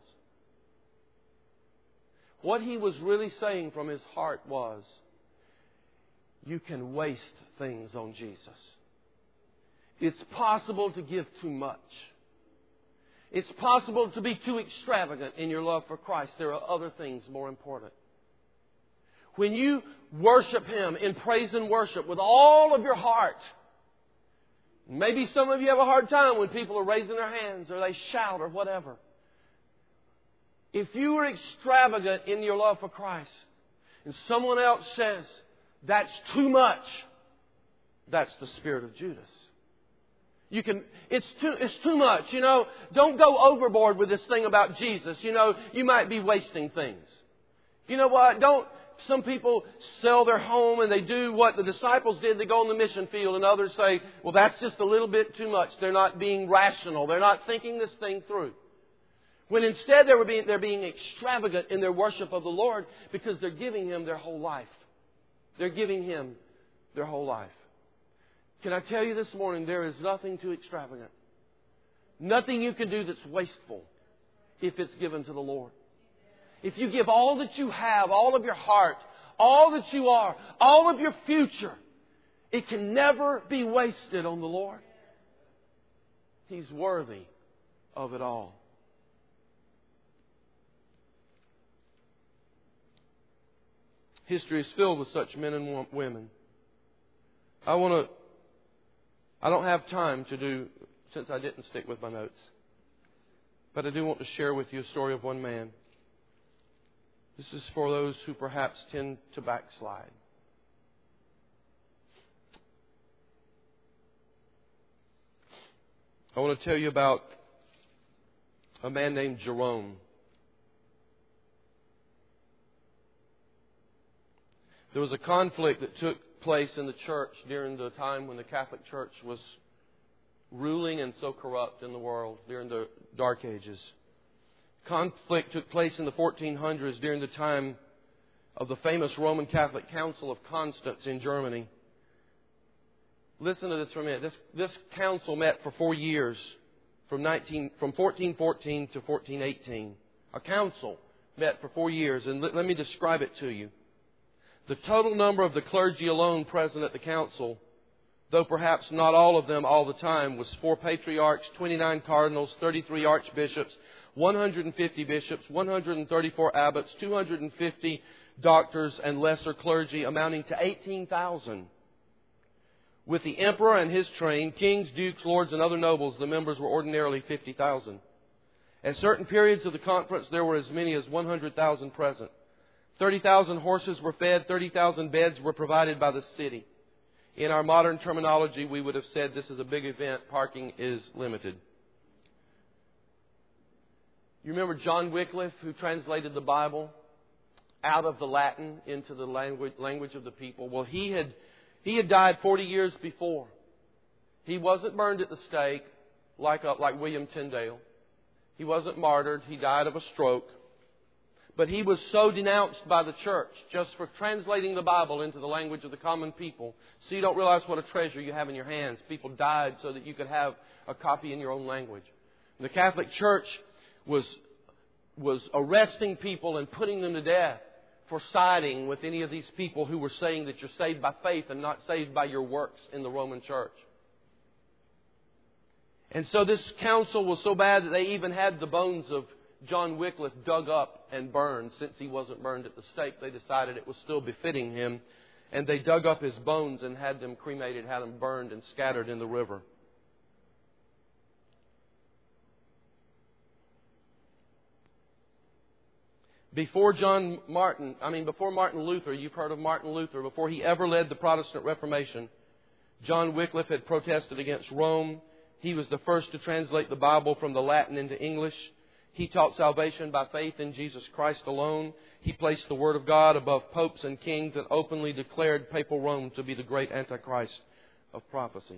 What he was really saying from his heart was, you can waste things on Jesus. It's possible to give too much. It's possible to be too extravagant in your love for Christ. There are other things more important. When you worship Him in praise and worship with all of your heart, maybe some of you have a hard time when people are raising their hands or they shout or whatever. If you are extravagant in your love for Christ and someone else says, that's too much, that's the spirit of Judas. You can, it's too, it's too much. You know, don't go overboard with this thing about Jesus. You know, you might be wasting things. You know what? Don't, some people sell their home and they do what the disciples did. They go on the mission field, and others say, well, that's just a little bit too much. They're not being rational. They're not thinking this thing through. When instead they were being, they're being extravagant in their worship of the Lord because they're giving Him their whole life. They're giving Him their whole life. Can I tell you this morning, there is nothing too extravagant. Nothing you can do that's wasteful if it's given to the Lord. If you give all that you have, all of your heart, all that you are, all of your future, it can never be wasted on the Lord. He's worthy of it all. History is filled with such men and women. I want to, I don't have time to do, since I didn't stick with my notes, but I do want to share with you a story of one man. This is for those who perhaps tend to backslide. I want to tell you about a man named Jerome. There was a conflict that took place in the church during the time when the Catholic Church was ruling and so corrupt in the world during the Dark Ages. Conflict took place in the fourteen hundreds during the time of the famous Roman Catholic Council of Constance in Germany. Listen to this for a minute. This, this council met for four years, from, nineteen, from fourteen fourteen to fourteen eighteen. A council met for four years, and let, let me describe it to you. The total number of the clergy alone present at the council, though perhaps not all of them all the time, was four patriarchs, twenty-nine cardinals, thirty-three archbishops, one hundred fifty bishops, one hundred thirty-four abbots, two hundred fifty doctors and lesser clergy, amounting to eighteen thousand. With the emperor and his train, kings, dukes, lords, and other nobles, the members were ordinarily fifty thousand. At certain periods of the conference, there were as many as one hundred thousand present. thirty thousand horses were fed, thirty thousand beds were provided by the city. In our modern terminology, we would have said this is a big event. Parking is limited. You remember John Wycliffe, who translated the Bible out of the Latin into the language, language of the people? Well, he had, he had died forty years before. He wasn't burned at the stake like, a, like William Tyndale. He wasn't martyred. He died of a stroke. But he was so denounced by the church just for translating the Bible into the language of the common people. So you don't realize what a treasure you have in your hands. People died so that you could have a copy in your own language. The Catholic Church was, was arresting people and putting them to death for siding with any of these people who were saying that you're saved by faith and not saved by your works in the Roman Church. And so this council was so bad that they even had the bones of John Wycliffe dug up and burned. Since he wasn't burned at the stake, they decided it was still befitting him. And they dug up his bones and had them cremated, had them burned and scattered in the river. Before John Martin, I mean before Martin Luther, you've heard of Martin Luther, before he ever led the Protestant Reformation, John Wycliffe had protested against Rome. He was the first to translate the Bible from the Latin into English. He taught salvation by faith in Jesus Christ alone. He placed the Word of God above popes and kings and openly declared papal Rome to be the great Antichrist of prophecy.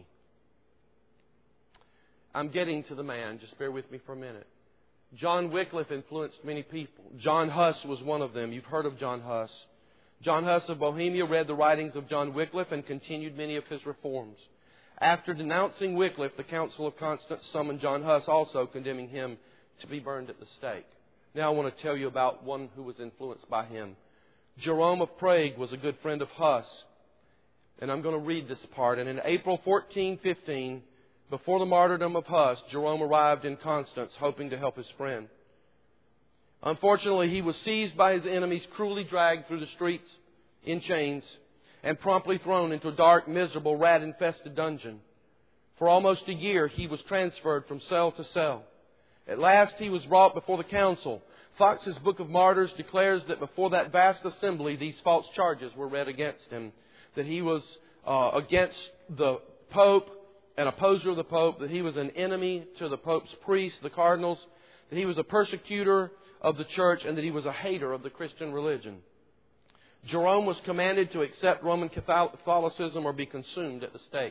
I'm getting to the man. Just bear with me for a minute. John Wycliffe influenced many people. John Huss was one of them. You've heard of John Huss. John Huss of Bohemia read the writings of John Wycliffe and continued many of his reforms. After denouncing Wycliffe, the Council of Constance summoned John Huss, also condemning him to be burned at the stake. Now I want to tell you about one who was influenced by him. Jerome of Prague was a good friend of Huss. And I'm going to read this part. And in April fourteen fifteen, before the martyrdom of Huss, Jerome arrived in Constance, hoping to help his friend. Unfortunately, he was seized by his enemies, cruelly dragged through the streets in chains, and promptly thrown into a dark, miserable, rat-infested dungeon. For almost a year, he was transferred from cell to cell. At last, he was brought before the council. Fox's Book of Martyrs declares that before that vast assembly, these false charges were read against him. That he was uh, against the Pope, an opposer of the Pope, that he was an enemy to the Pope's priests, the cardinals, that he was a persecutor of the church, and that he was a hater of the Christian religion. Jerome was commanded to accept Roman Catholicism or be consumed at the stake.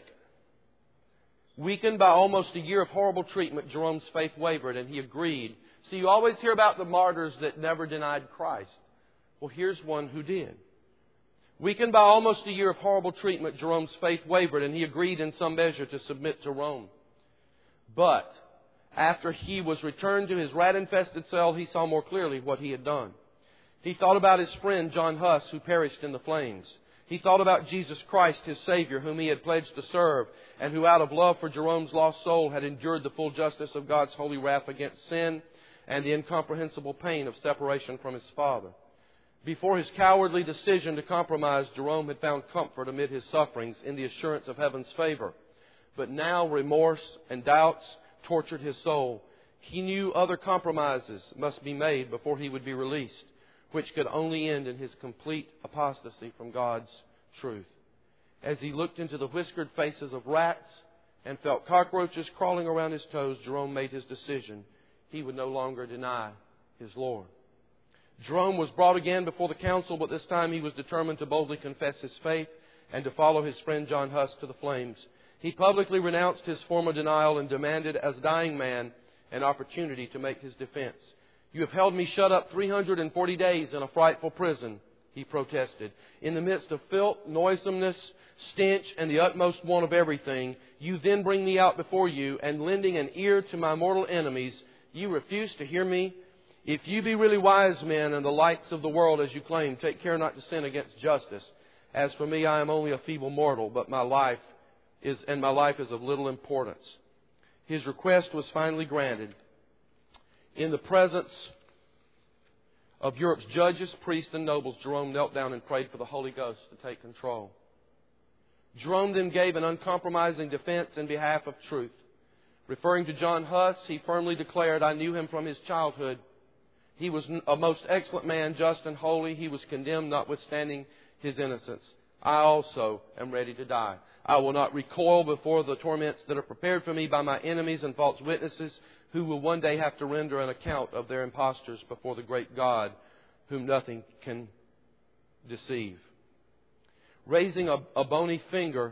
Weakened by almost a year of horrible treatment, Jerome's faith wavered and he agreed. See, you always hear about the martyrs that never denied Christ. Well, here's one who did. Weakened by almost a year of horrible treatment, Jerome's faith wavered and he agreed in some measure to submit to Rome. But after he was returned to his rat-infested cell, he saw more clearly what he had done. He thought about his friend John Huss, who perished in the flames. He thought about Jesus Christ, his Savior, whom he had pledged to serve, and who out of love for Jerome's lost soul had endured the full justice of God's holy wrath against sin and the incomprehensible pain of separation from his Father. Before his cowardly decision to compromise, Jerome had found comfort amid his sufferings in the assurance of heaven's favor. But now remorse and doubts tortured his soul. He knew other compromises must be made before he would be released, which could only end in his complete apostasy from God's truth. As he looked into the whiskered faces of rats and felt cockroaches crawling around his toes, Jerome made his decision. He would no longer deny his Lord. Jerome was brought again before the council, but this time he was determined to boldly confess his faith and to follow his friend John Huss to the flames. He publicly renounced his former denial and demanded, as a dying man, an opportunity to make his defense. "You have held me shut up three hundred forty days in a frightful prison," he protested. "In the midst of filth, noisomeness, stench, and the utmost want of everything, you then bring me out before you, and lending an ear to my mortal enemies, you refuse to hear me? If you be really wise men and the lights of the world as you claim, take care not to sin against justice. As for me, I am only a feeble mortal, but my life is, and my life is of little importance." His request was finally granted. In the presence of Europe's judges, priests, and nobles, Jerome knelt down and prayed for the Holy Ghost to take control. Jerome then gave an uncompromising defense in behalf of truth. Referring to John Huss, he firmly declared, "I knew him from his childhood. He was a most excellent man, just and holy. He was condemned notwithstanding his innocence. I also am ready to die. I will not recoil before the torments that are prepared for me by my enemies and false witnesses, who will one day have to render an account of their impostors before the great God, whom nothing can deceive." Raising a, a bony finger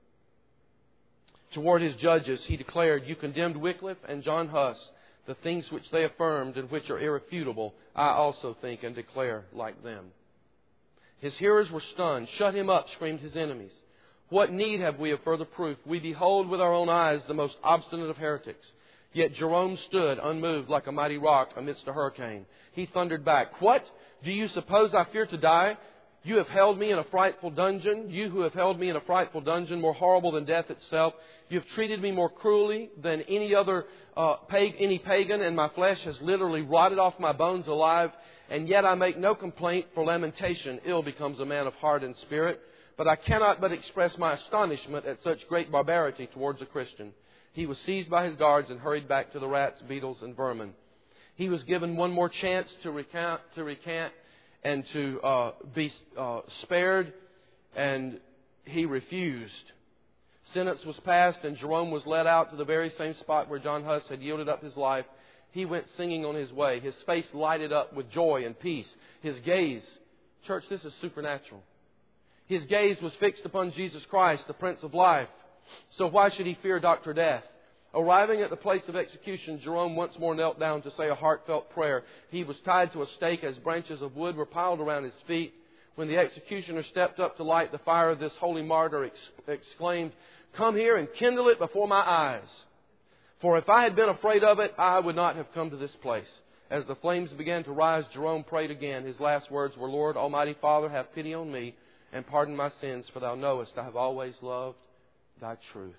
toward his judges, he declared, "You condemned Wycliffe and John Huss. The things which they affirmed and which are irrefutable, I also think and declare like them." His hearers were stunned. "Shut him up," screamed his enemies. "What need have we of further proof? We behold with our own eyes the most obstinate of heretics." Yet Jerome stood unmoved like a mighty rock amidst a hurricane. He thundered back, "What? Do you suppose I fear to die? You have held me in a frightful dungeon. You who have held me in a frightful dungeon, more horrible than death itself. You have treated me more cruelly than any other uh, pag- any pagan, and my flesh has literally rotted off my bones alive. And yet I make no complaint, for lamentation ill becomes a man of heart and spirit. But I cannot but express my astonishment at such great barbarity towards a Christian." He was seized by his guards and hurried back to the rats, beetles, and vermin. He was given one more chance to recount, to recant and to uh, be uh, spared, and he refused. Sentence was passed and Jerome was led out to the very same spot where John Huss had yielded up his life. He went singing on his way. His face lighted up with joy and peace. His gaze, church, this is supernatural. His gaze was fixed upon Jesus Christ, the Prince of Life. So why should he fear Doctor Death? Arriving at the place of execution, Jerome once more knelt down to say a heartfelt prayer. He was tied to a stake as branches of wood were piled around his feet. When the executioner stepped up to light the fire, this holy martyr ex- exclaimed, "Come here and kindle it before my eyes. For if I had been afraid of it, I would not have come to this place." As the flames began to rise, Jerome prayed again. His last words were, "Lord, Almighty Father, have pity on me and pardon my sins, for Thou knowest I have always loved Thy truth."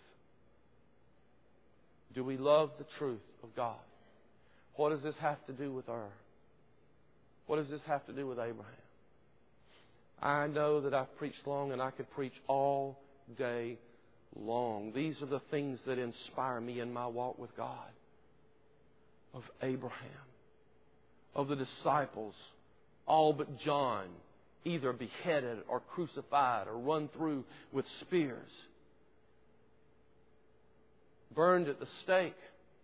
Do we love the truth of God? What does this have to do with Ur? What does this have to do with Abraham? I know that I've preached long and I could preach all day long. These are the things that inspire me in my walk with God. Of Abraham, of the disciples, all but John, either beheaded or crucified or run through with spears, burned at the stake.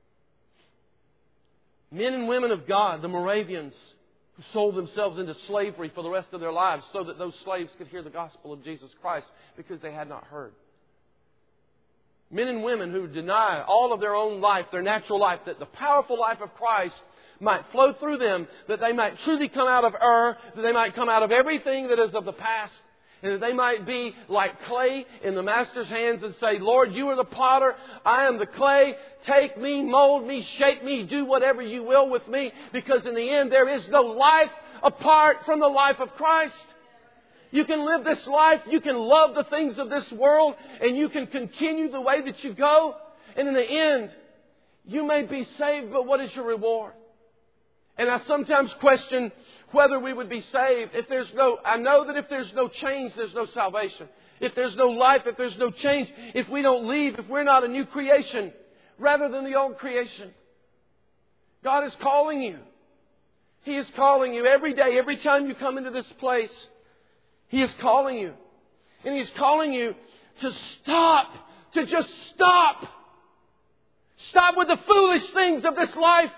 Men and women of God, the Moravians, who sold themselves into slavery for the rest of their lives so that those slaves could hear the gospel of Jesus Christ because they had not heard. Men and women who deny all of their own life, their natural life, that the powerful life of Christ might flow through them, that they might truly come out of Ur, that they might come out of everything that is of the past, and that they might be like clay in the Master's hands and say, "Lord, You are the potter, I am the clay. Take me, mold me, shape me, do whatever You will with me." Because in the end, there is no life apart from the life of Christ. You can live this life, you can love the things of this world, and you can continue the way that you go. And in the end, you may be saved, but what is your reward? And I sometimes question whether we would be saved if there's no, I know that if there's no change, there's no salvation. If there's no life, if there's no change, if we don't leave, if we're not a new creation rather than the old creation. God is calling you. He is calling you every day, every time you come into this place. He is calling you. And He's calling you to stop, to just stop. Stop with the foolish things of this life.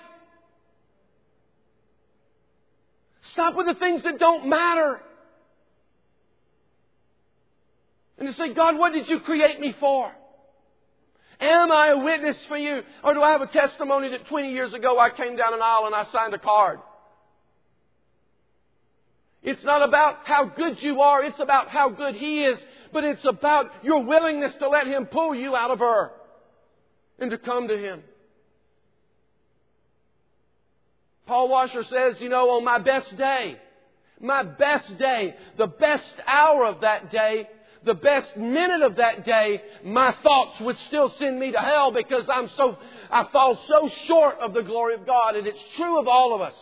Stop with the things that don't matter. And to say, "God, what did You create me for? Am I a witness for You? Or do I have a testimony that twenty years ago I came down an aisle and I signed a card?" It's not about how good you are. It's about how good He is. But it's about your willingness to let Him pull you out of Ur and to come to Him. Paul Washer says, you know, on my best day, my best day, the best hour of that day, the best minute of that day, my thoughts would still send me to hell because I'm so, I fall so short of the glory of God. And it's true of all of us.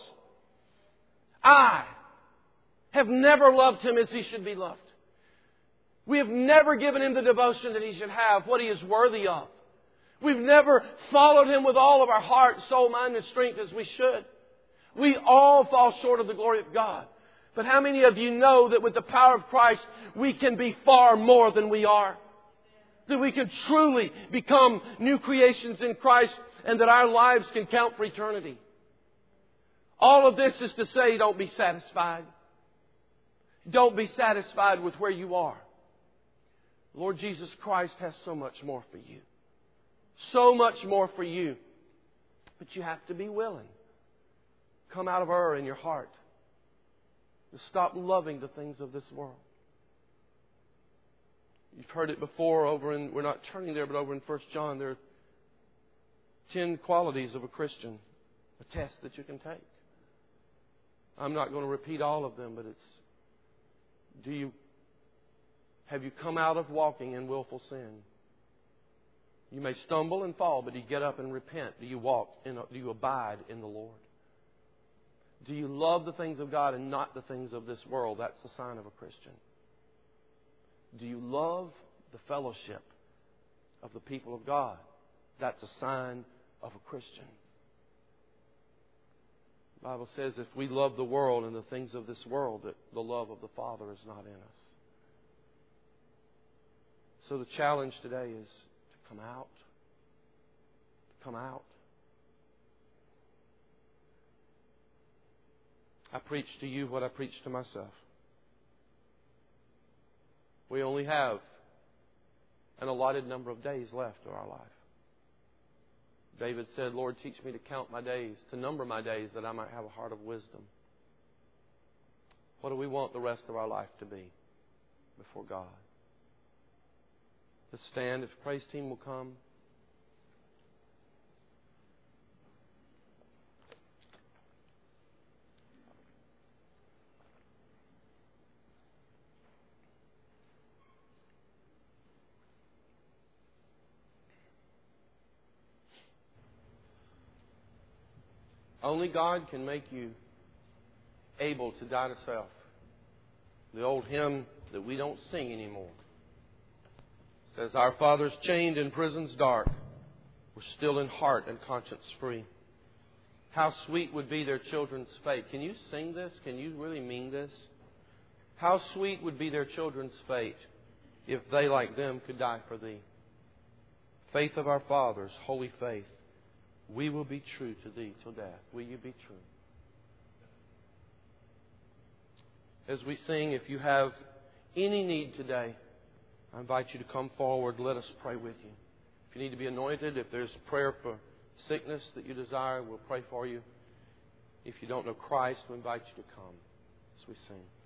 I have never loved Him as He should be loved. We have never given Him the devotion that He should have, what He is worthy of. We've never followed Him with all of our heart, soul, mind, and strength as we should. We all fall short of the glory of God. But how many of you know that with the power of Christ, we can be far more than we are? That we can truly become new creations in Christ and that our lives can count for eternity. All of this is to say, don't be satisfied. Don't be satisfied with where you are. Lord Jesus Christ has so much more for you. So much more for you. But you have to be willing. Come out of Ur in your heart. To stop loving the things of this world. You've heard it before over in, we're not turning there, but over in First John, there are ten qualities of a Christian. A test that you can take. I'm not going to repeat all of them, but it's, do you, have you come out of walking in willful sin? You may stumble and fall, but do you get up and repent? Do you walk, in, do you abide in the Lord? Do you love the things of God and not the things of this world? That's the sign of a Christian. Do you love the fellowship of the people of God? That's a sign of a Christian. The Bible says if we love the world and the things of this world, that the love of the Father is not in us. So the challenge today is to come out. To come out. I preach to you what I preach to myself. We only have an allotted number of days left of our life. David said, Lord, teach me to count my days, to number my days, that I might have a heart of wisdom. What do we want the rest of our life to be before God? Let's stand. If the praise team will come. Only God can make you able to die to self. The old hymn that we don't sing anymore says, Our fathers chained in prisons dark were still in heart and conscience free. How sweet would be their children's fate. Can you sing this? Can you really mean this? How sweet would be their children's fate if they like them could die for Thee. Faith of our fathers, holy faith, we will be true to Thee till death. Will you be true? As we sing, if you have any need today, I invite you to come forward. Let us pray with you. If you need to be anointed, if there's prayer for sickness that you desire, we'll pray for you. If you don't know Christ, we invite you to come as we sing.